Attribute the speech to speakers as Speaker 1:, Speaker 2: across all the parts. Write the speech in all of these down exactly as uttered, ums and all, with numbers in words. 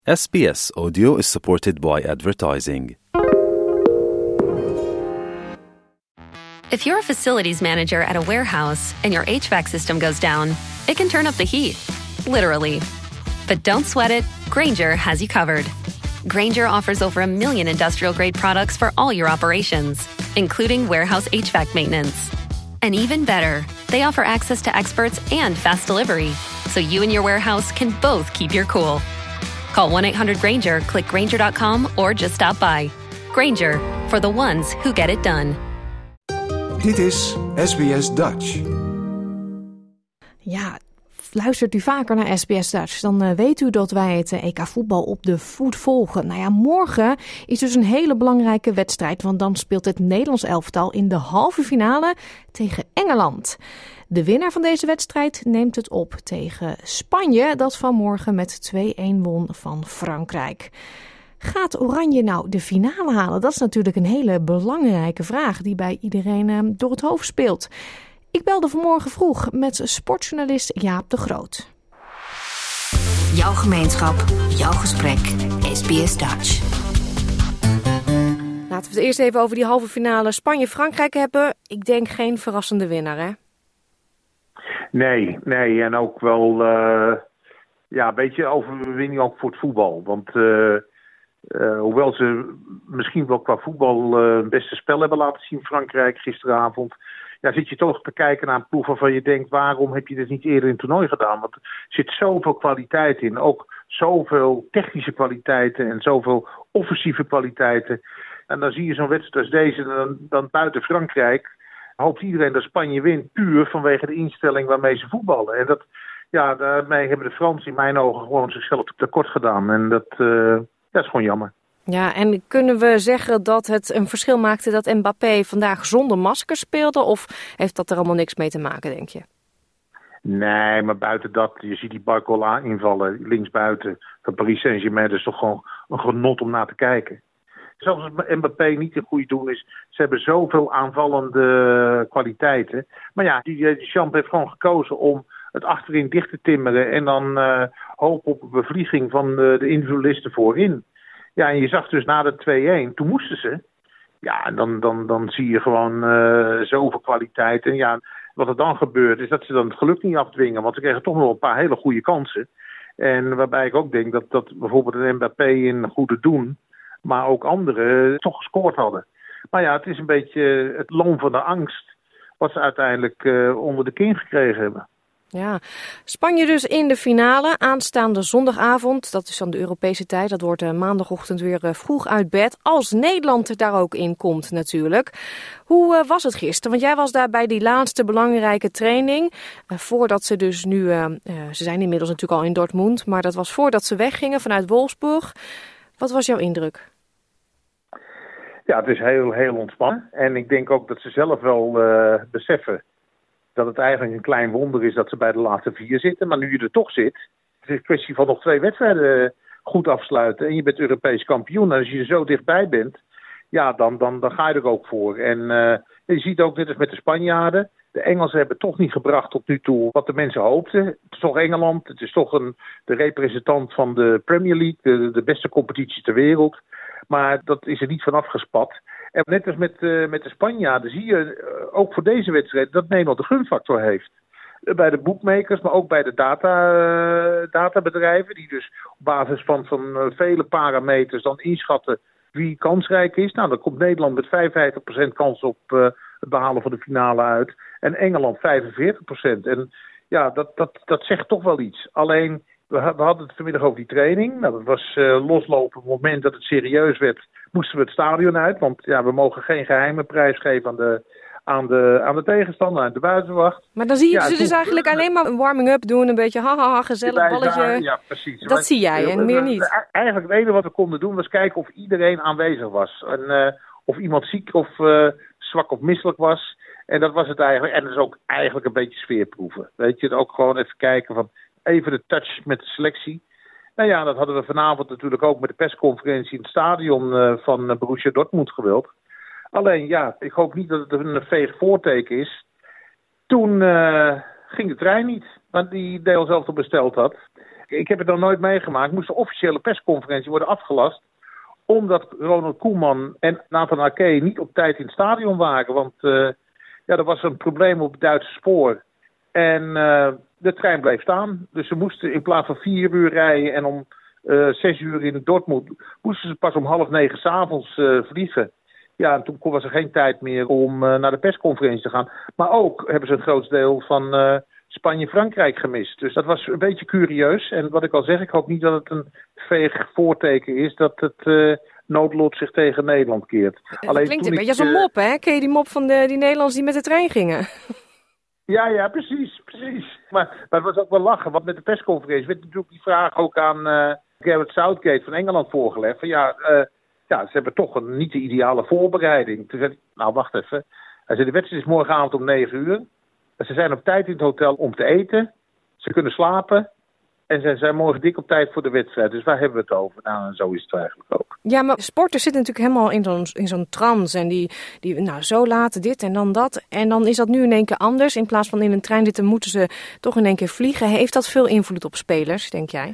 Speaker 1: S B S Audio is supported by advertising.
Speaker 2: If you're a facilities manager at a warehouse and your H V A C system goes down, it can turn up the heat, literally. But don't sweat it, Grainger has you covered. Grainger offers over a million industrial-grade products for all your operations, including warehouse H V A C maintenance. And even better, they offer access to experts and fast delivery, so you and your warehouse can both keep your cool. Call one eight hundred Grainger, click Grainger dot com, or just stop by. Grainger, for the ones who get it done.
Speaker 3: Dit is S B S Dutch.
Speaker 4: Ja, luistert u vaker naar S B S Dutch, dan uh, weet u dat wij het uh, E K voetbal op de voet volgen. Nou ja, morgen is dus een hele belangrijke wedstrijd, want dan speelt het Nederlands elftal in de halve finale tegen Engeland. De winnaar van deze wedstrijd neemt het op tegen Spanje, dat vanmorgen met twee-een won van Frankrijk. Gaat Oranje nou de finale halen? Dat is natuurlijk een hele belangrijke vraag die bij iedereen uh, door het hoofd speelt. Ik belde vanmorgen vroeg met sportjournalist Jaap de Groot.
Speaker 5: Jouw gemeenschap, jouw gesprek, S B S Dutch.
Speaker 4: Laten we het eerst even over die halve finale Spanje-Frankrijk hebben. Ik denk geen verrassende winnaar, hè?
Speaker 6: Nee, nee. En ook wel uh, ja, een beetje overwinning ook voor het voetbal. Want uh, uh, hoewel ze misschien wel qua voetbal uh, het beste spel hebben laten zien, Frankrijk gisteravond, ja, zit je toch te kijken naar een ploeg waarvan je denkt, waarom heb je dit niet eerder in het toernooi gedaan? Want er zit zoveel kwaliteit in. Ook zoveel technische kwaliteiten en zoveel offensieve kwaliteiten. En dan zie je zo'n wedstrijd als deze, dan, dan buiten Frankrijk hoopt iedereen dat Spanje wint, puur vanwege de instelling waarmee ze voetballen. En dat, ja, daarmee hebben de Fransen in mijn ogen gewoon zichzelf tekort gedaan. En dat, uh, dat is gewoon jammer.
Speaker 4: Ja, en kunnen we zeggen dat het een verschil maakte dat Mbappé vandaag zonder masker speelde? Of heeft dat er allemaal niks mee te maken, denk je?
Speaker 6: Nee, maar buiten dat, je ziet die Barcola invallen, linksbuiten van Paris Saint-Germain. Dat is toch gewoon een genot om naar te kijken. Zelfs als Mbappé niet een goede doen is, ze hebben zoveel aanvallende kwaliteiten. Maar ja, die, die Champ heeft gewoon gekozen om het achterin dicht te timmeren en dan uh, hopen op een bevlieging van de, de individualisten voorin. Ja, en je zag dus na de twee-een, toen moesten ze. Ja, en dan, dan, dan zie je gewoon uh, zoveel kwaliteit. En ja, wat er dan gebeurt is dat ze dan het geluk niet afdwingen, want ze kregen toch nog een paar hele goede kansen. En waarbij ik ook denk dat, dat bijvoorbeeld een Mbappé in goede doen, maar ook anderen toch gescoord hadden. Maar ja, het is een beetje het loon van de angst wat ze uiteindelijk uh, onder de kin gekregen hebben.
Speaker 4: Ja, Spanje dus in de finale aanstaande zondagavond. Dat is dan de Europese tijd. Dat wordt uh, maandagochtend weer uh, vroeg uit bed. Als Nederland er daar ook in komt natuurlijk. Hoe uh, was het gisteren? Want jij was daar bij die laatste belangrijke training. Uh, voordat ze dus nu, uh, uh, ze zijn inmiddels natuurlijk al in Dortmund. Maar dat was voordat ze weggingen vanuit Wolfsburg. Wat was jouw indruk?
Speaker 6: Ja, het is heel, heel ontspannen. En ik denk ook dat ze zelf wel uh, beseffen dat het eigenlijk een klein wonder is dat ze bij de laatste vier zitten. Maar nu je er toch zit, het is een kwestie van nog twee wedstrijden goed afsluiten. En je bent Europees kampioen. En als je er zo dichtbij bent, ja, dan, dan, dan ga je er ook voor. En uh, je ziet ook, net als met de Spanjaarden, de Engelsen hebben toch niet gebracht tot nu toe wat de mensen hoopten. Het is toch Engeland, het is toch een, de representant van de Premier League, de, de beste competitie ter wereld. Maar dat is er niet vanaf gespat. En net als met, uh, met de Spanjaarden zie je uh, ook voor deze wedstrijd dat Nederland de gunfactor heeft. Uh, bij de boekmakers, maar ook bij de data, uh, databedrijven. Die dus op basis van, van uh, vele parameters dan inschatten wie kansrijk is. Nou, dan komt Nederland met vijfenvijftig procent kans op uh, het behalen van de finale uit. En Engeland vijfenveertig procent. En ja, dat, dat, dat zegt toch wel iets. Alleen, we hadden het vanmiddag over die training. Nou, dat was uh, loslopen op het moment dat het serieus werd, moesten we het stadion uit. Want ja, we mogen geen geheime prijs geven aan de, aan de, aan de tegenstander, aan de buitenwacht.
Speaker 4: Maar dan zie je
Speaker 6: ja,
Speaker 4: ze
Speaker 6: toen,
Speaker 4: dus eigenlijk alleen maar een warming-up doen. Een beetje hahaha, gezellig balletje.
Speaker 6: Daar, ja, precies.
Speaker 4: Dat
Speaker 6: maar,
Speaker 4: zie jij en meer niet.
Speaker 6: Eigenlijk het enige wat we konden doen was kijken of iedereen aanwezig was. En, uh, of iemand ziek of uh, zwak of misselijk was. En dat was het eigenlijk. En dat is ook eigenlijk een beetje sfeerproeven. Weet je, ook gewoon even kijken van even de touch met de selectie. Nou ja, dat hadden we vanavond natuurlijk ook met de persconferentie in het stadion uh, van Borussia Dortmund gewild. Alleen ja, ik hoop niet dat het een veeg voorteken is. Toen uh, ging de trein niet, want die deel zelf al besteld had. ik heb het dan nooit meegemaakt. Moest de officiële persconferentie worden afgelast. Omdat Ronald Koeman en Nathan Ake niet op tijd in het stadion waren. Want uh, ja, er was een probleem op het Duitse spoor. En uh, de trein bleef staan. Dus ze moesten in plaats van vier uur rijden en om uh, zes uur in Dortmund, moesten ze pas om half negen 's avonds uh, vliegen. Ja, en toen was er geen tijd meer om uh, naar de persconferentie te gaan. Maar ook hebben ze een groot deel van uh, Spanje-Frankrijk gemist. Dus dat was een beetje curieus. En wat ik al zeg, ik hoop niet dat het een veeg voorteken is dat het uh, noodlot zich tegen Nederland keert.
Speaker 4: Het Alleen klinkt een beetje als een mop, hè? Ken je die mop van de, die Nederlanders die met de trein gingen?
Speaker 6: Ja, ja, precies, precies. Maar, maar het was ook wel lachen, want met de persconferentie werd natuurlijk die vraag ook aan uh, Gareth Southgate van Engeland voorgelegd. Van ja, uh, ja, ze hebben toch een niet de ideale voorbereiding. Toen zei hij, nou wacht even. Hij zei, de wedstrijd is morgenavond om negen uur. Ze zijn op tijd in het hotel om te eten. Ze kunnen slapen. En ze zijn morgen dik op tijd voor de wedstrijd. Dus waar hebben we het over? Nou, en zo is het eigenlijk ook.
Speaker 4: Ja, maar sporters zitten natuurlijk helemaal in zo'n, in zo'n trance. En die, die, nou, zo laten dit en dan dat. En dan is dat nu in één keer anders. In plaats van in een trein zitten, moeten ze toch in één keer vliegen. Heeft dat veel invloed op spelers, denk jij?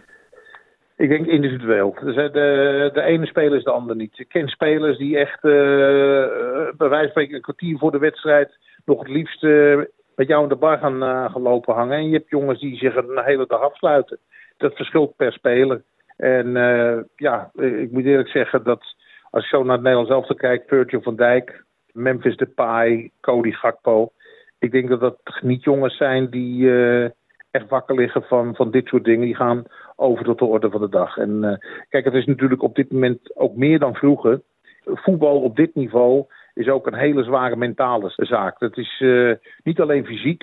Speaker 6: Ik denk individueel. Dus de, de ene speler is de ander niet. Ik ken spelers die echt, uh, bij wijze van spreken, een kwartier voor de wedstrijd nog het liefst uh, met jou in de bar gaan, uh, gaan lopen hangen. En je hebt jongens die zich een hele dag afsluiten. Dat verschilt per speler. En uh, ja, ik moet eerlijk zeggen dat als ik zo naar het Nederlands elftal kijk, Virgil van Dijk, Memphis Depay, Cody Gakpo. Ik denk dat dat niet jongens zijn die uh, echt wakker liggen van, van dit soort dingen. Die gaan over tot de orde van de dag. En uh, kijk, het is natuurlijk op dit moment ook meer dan vroeger. Voetbal op dit niveau is ook een hele zware mentale zaak. Het is uh, niet alleen fysiek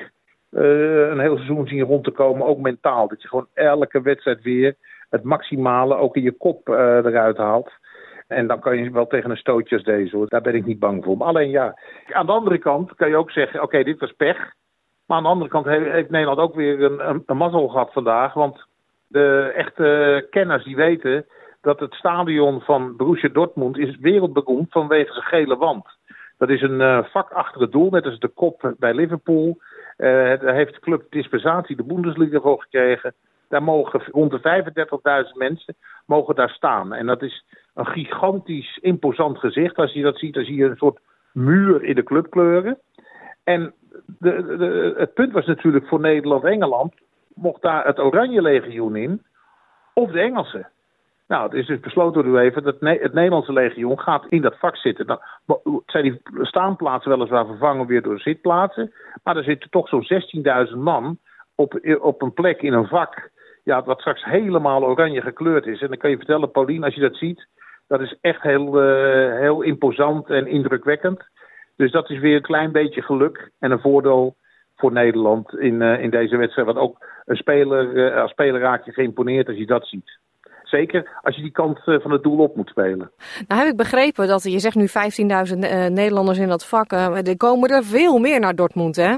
Speaker 6: uh, een heel seizoen zien rond te komen, ook mentaal. Dat je gewoon elke wedstrijd weer het maximale ook in je kop uh, eruit haalt. En dan kan je wel tegen een stootje als deze, hoor. Daar ben ik niet bang voor. Maar alleen ja, aan de andere kant kan je ook zeggen, oké, okay, dit was pech. Maar aan de andere kant heeft Nederland ook weer een, een, een mazzel gehad vandaag. Want de echte kenners die weten dat het stadion van Borussia Dortmund is wereldberoemd vanwege zijn gele wand. Dat is een uh, vak achter het doel, net als de kop bij Liverpool. Uh, daar heeft de club dispensatie de Bundesliga voor gekregen. Daar mogen rond de vijfendertigduizend mensen mogen daar staan. En dat is een gigantisch imposant gezicht. Als je dat ziet, dan zie je een soort muur in de clubkleuren. En de, de, het punt was natuurlijk voor Nederland-Engeland, mocht daar het Oranje Legioen in of de Engelsen. Nou, het is dus besloten door u even dat het Nederlandse legioen gaat in dat vak zitten. Dan zijn die staanplaatsen weliswaar vervangen weer door zitplaatsen. Maar er zitten toch zo'n zestienduizend man op, op een plek in een vak, ja, wat straks helemaal oranje gekleurd is. En dan kan je vertellen, Paulien, als je dat ziet, dat is echt heel, uh, heel imposant en indrukwekkend. Dus dat is weer een klein beetje geluk en een voordeel voor Nederland in, uh, in deze wedstrijd. Want ook een speler, uh, als speler raak je geïmponeerd als je dat ziet. Zeker als je die kant uh, van het doel op moet spelen.
Speaker 4: Nou heb ik begrepen dat je zegt nu vijftienduizend uh, Nederlanders in dat vak. Uh, er komen er veel meer naar Dortmund, hè?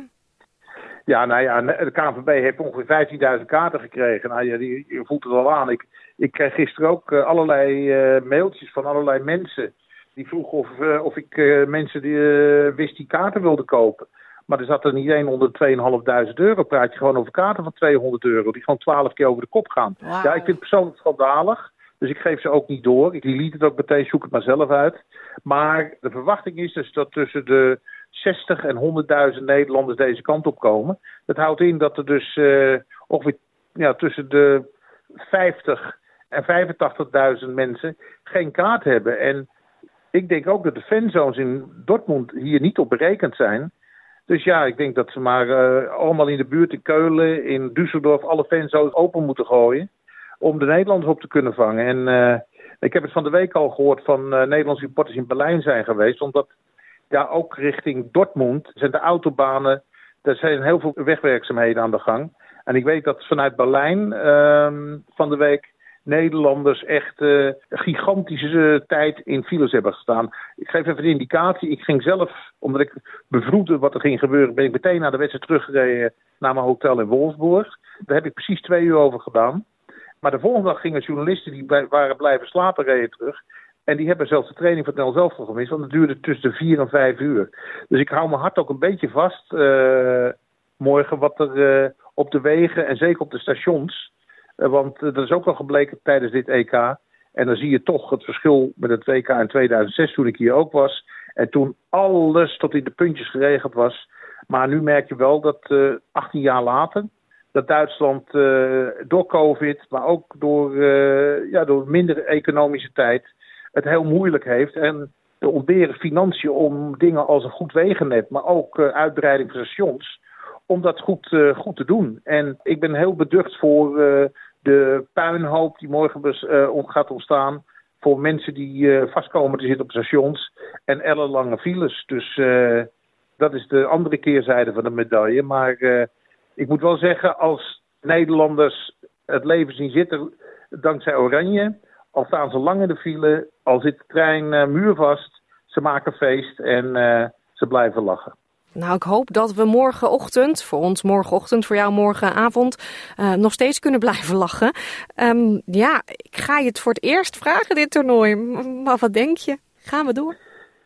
Speaker 6: Ja, nou ja, de K N V B heeft ongeveer vijftienduizend kaarten gekregen. Nou ja, die, je voelt het al aan. Ik, ik kreeg gisteren ook uh, allerlei uh, mailtjes van allerlei mensen die vroegen of, uh, of ik uh, mensen die uh, wist die kaarten wilden kopen. Maar er zat er niet één onder tweeënhalfduizend euro. Praat je gewoon over kaarten van tweehonderd euro. Die gewoon twaalf keer over de kop gaan. Wow. Ja, ik vind het persoonlijk schandalig. Dus ik geef ze ook niet door. Ik liet het ook meteen, zoek het maar zelf uit. Maar de verwachting is dus dat tussen de zestig en honderdduizend Nederlanders deze kant op komen. Dat houdt in dat er dus uh, ongeveer ja, tussen de vijftig en vijfentachtigduizend mensen geen kaart hebben. En ik denk ook dat de fanzones in Dortmund hier niet op berekend zijn. Dus ja, ik denk dat ze maar uh, allemaal in de buurt in Keulen, in Düsseldorf, alle fanzones open moeten gooien om de Nederlanders op te kunnen vangen. En uh, ik heb het van de week al gehoord van uh, Nederlandse supporters in Berlijn zijn geweest, omdat ja, ook richting Dortmund zijn de autobanen, er zijn heel veel wegwerkzaamheden aan de gang. En ik weet dat vanuit Berlijn uh, van de week Nederlanders echt uh, gigantische uh, tijd in files hebben gestaan. Ik geef even een indicatie. Ik ging zelf, omdat ik bevroedde wat er ging gebeuren, ben ik meteen naar de wedstrijd teruggereden naar mijn hotel in Wolfsburg. Daar heb ik precies twee uur over gedaan. Maar de volgende dag gingen journalisten die bij, waren blijven slapen reden terug. En die hebben zelfs de training van het Nederlands elftal gemist, want het duurde tussen de vier en vijf uur. Dus ik hou mijn hart ook een beetje vast uh, morgen wat er uh, op de wegen en zeker op de stations Uh, want uh, dat is ook wel gebleken tijdens dit E K. En dan zie je toch het verschil met het W K in tweeduizend zes, toen ik hier ook was. En toen alles tot in de puntjes geregeld was. Maar nu merk je wel dat uh, achttien jaar later, dat Duitsland uh, door COVID, maar ook door, uh, ja, door minder economische tijd, het heel moeilijk heeft. En de ontberen financiën om dingen als een goed wegennet, maar ook uh, uitbreiding van stations, om dat goed, uh, goed te doen. En ik ben heel beducht voor uh, de puinhoop die morgen uh, gaat ontstaan, voor mensen die uh, vastkomen te zitten op stations en ellenlange files. Dus uh, dat is de andere keerzijde van de medaille. Maar uh, ik moet wel zeggen, als Nederlanders het leven zien zitten dankzij Oranje, al staan ze lang in de file, al zit de trein uh, muurvast, ze maken feest en uh, ze blijven lachen.
Speaker 4: Nou, ik hoop dat we morgenochtend, voor ons morgenochtend, voor jou morgenavond, uh, nog steeds kunnen blijven lachen. Um, ja, ik ga je het voor het eerst vragen, dit toernooi. Maar wat denk je? Gaan we door?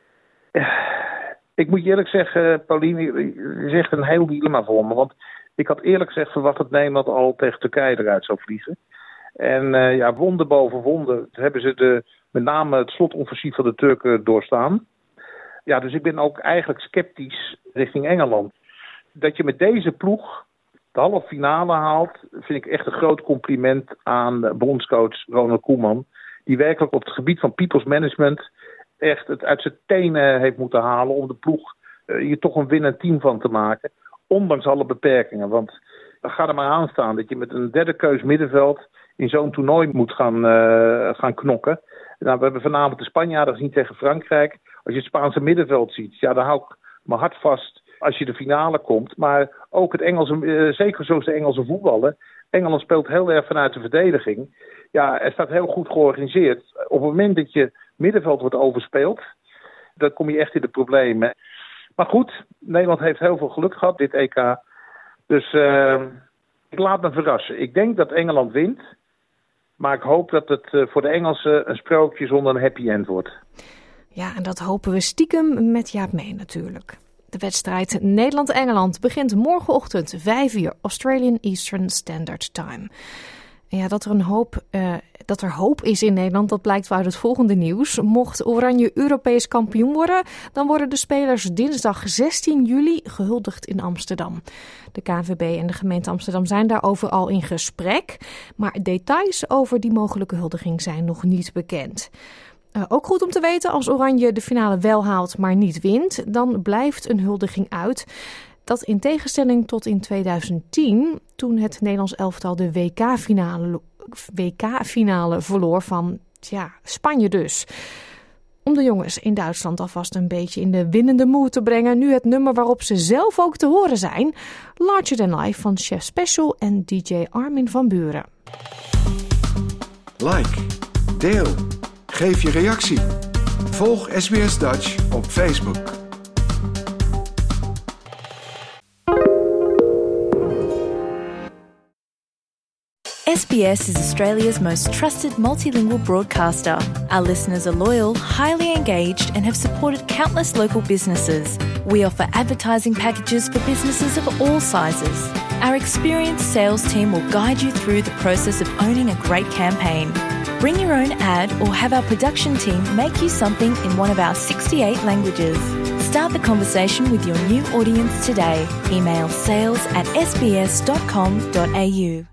Speaker 6: Ik moet je eerlijk zeggen, Pauline, je zegt een heel dilemma voor me. Want ik had eerlijk gezegd verwacht dat Nederland al tegen Turkije eruit zou vliegen. En uh, ja, wonder boven wonder hebben ze de, met name het slotoffensief van de Turken doorstaan. Ja, dus ik ben ook eigenlijk sceptisch richting Engeland. Dat je met deze ploeg de halve finale haalt, vind ik echt een groot compliment aan bondscoach Ronald Koeman. Die werkelijk op het gebied van people's management echt het uit zijn tenen heeft moeten halen om de ploeg uh, hier toch een winnend team van te maken. Ondanks alle beperkingen. Want ga er maar aan staan dat je met een derde keus middenveld in zo'n toernooi moet gaan, uh, gaan knokken. Nou, we hebben vanavond de Spanjaarden gezien tegen Frankrijk. Als je het Spaanse middenveld ziet, ja, dan hou ik mijn hart vast als je de finale komt. Maar ook het Engelse, uh, zeker zoals de Engelse voetballen. Engeland speelt heel erg vanuit de verdediging. Ja, het staat heel goed georganiseerd. Op het moment dat je middenveld wordt overspeeld, dan kom je echt in de problemen. Maar goed, Nederland heeft heel veel geluk gehad, dit E K. Dus uh, ik laat me verrassen. Ik denk dat Engeland wint. Maar ik hoop dat het uh, voor de Engelsen een sprookje zonder een happy end wordt.
Speaker 4: Ja, en dat hopen we stiekem met Jaap mee natuurlijk. De wedstrijd Nederland-Engeland begint morgenochtend vijf uur Australian Eastern Standard Time. En ja, dat er, een hoop, uh, dat er hoop is in Nederland, dat blijkt wel uit het volgende nieuws. Mocht Oranje Europees kampioen worden, dan worden de spelers dinsdag zestien juli gehuldigd in Amsterdam. De K N V B en de gemeente Amsterdam zijn daarover al in gesprek. Maar details over die mogelijke huldiging zijn nog niet bekend. Uh, ook goed om te weten, als Oranje de finale wel haalt, maar niet wint, dan blijft een huldiging uit. Dat in tegenstelling tot in tweeduizend tien, toen het Nederlands elftal de W K-finale, W K-finale verloor van tja, Spanje dus. Om de jongens in Duitsland alvast een beetje in de winnende mood te brengen, nu het nummer waarop ze zelf ook te horen zijn, Larger Than Life van Chef Special en D J Armin van Buuren.
Speaker 3: Like, deel, geef je reactie. Volg S B S Dutch op Facebook.
Speaker 7: S B S is Australia's most trusted multilingual broadcaster. Our listeners are loyal, highly engaged, and have supported countless local businesses. We offer advertising packages for businesses of all sizes. Our experienced sales team will guide you through the process of owning a great campaign. Bring your own ad or have our production team make you something in one of our sixty-eight languages. Start the conversation with your new audience today. Email sales at s b s dot com dot a u.